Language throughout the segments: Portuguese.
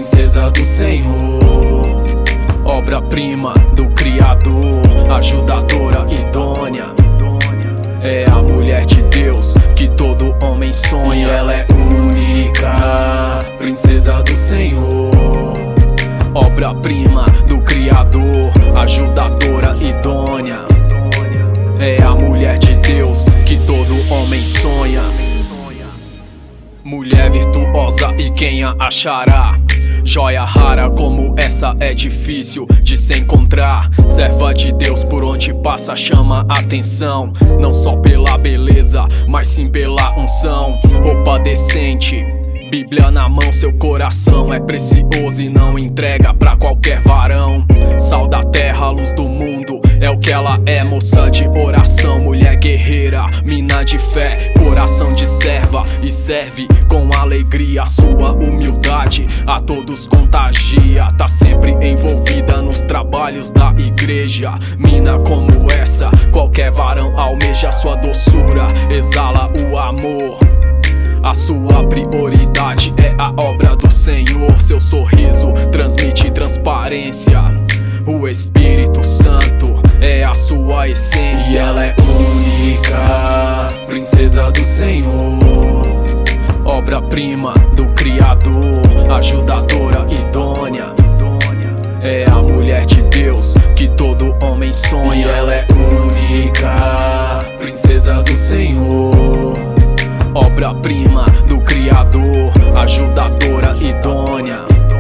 princesa do Senhor, obra-prima do Criador, ajudadora idônea. É a mulher de Deus que todo homem sonha. E ela é única, princesa do Senhor, obra-prima do Criador, ajudadora idônea. É a mulher de Deus que todo homem sonha. Mulher virtuosa, e quem a achará? Joia rara como essa é difícil de se encontrar. Serva de Deus, por onde passa chama atenção, não só pela beleza, mas sim pela unção. Roupa decente, Bíblia na mão, seu coração é precioso e não entrega pra qualquer varão. Sal da terra, luz do mundo, é o que ela é, moça de oração. Mulher guerreira, mina de fé, coração de serva, e serve com alegria. Sua humildade a todos contagia, tá sempre envolvida nos trabalhos da igreja. Mina como essa, qualquer varão almeja. Sua doçura exala o amor, a sua prioridade é a obra do Senhor. Seu sorriso transmite transparência, o Espírito Santo é a sua essência. E ela é única, princesa do Senhor, obra-prima do Criador, ajudadora idônea. É a mulher de Deus que todo homem sonha. E ela é única, princesa do Senhor, obra-prima do Criador, ajudadora idônea.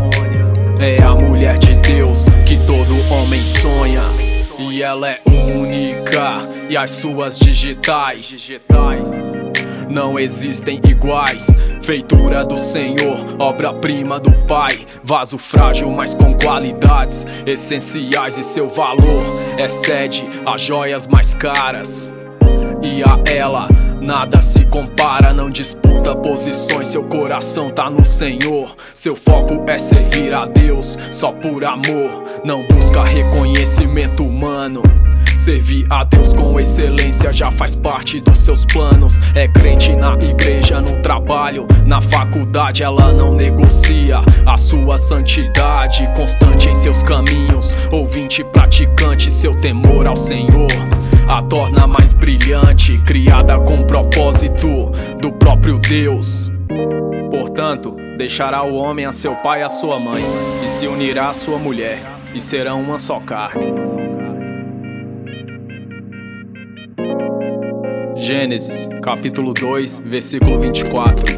É a mulher de Deus que todo homem sonha. E ela é única, e as suas digitais não existem iguais. Feitura do Senhor, obra-prima do Pai, vaso frágil, mas com qualidades essenciais. E seu valor excede as joias mais caras, e a ela nada se compara. Não disputa posições, seu coração tá no Senhor. Seu foco é servir a Deus só por amor, não busca reconhecimento humano. Servir a Deus com excelência já faz parte dos seus planos. É crente na igreja, no trabalho, na faculdade. Ela não negocia a sua santidade, constante em seus caminhos, ouvinte praticante. Seu temor ao Senhor a torna mais brilhante, criada com propósito do próprio Deus. Portanto, deixará o homem a seu pai e a sua mãe, e se unirá à sua mulher, e serão uma só carne. Gênesis, capítulo 2, versículo 24.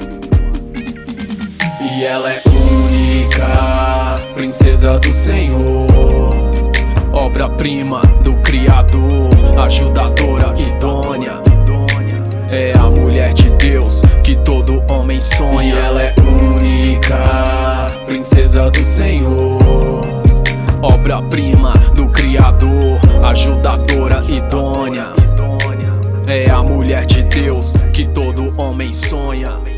E ela é única, princesa do Senhor, obra-prima do Criador, ajudadora idônea. É a mulher de Deus que todo homem sonha. E ela é única, princesa do Senhor, obra-prima do Criador, ajudadora idônea. É a mulher de Deus que todo homem sonha.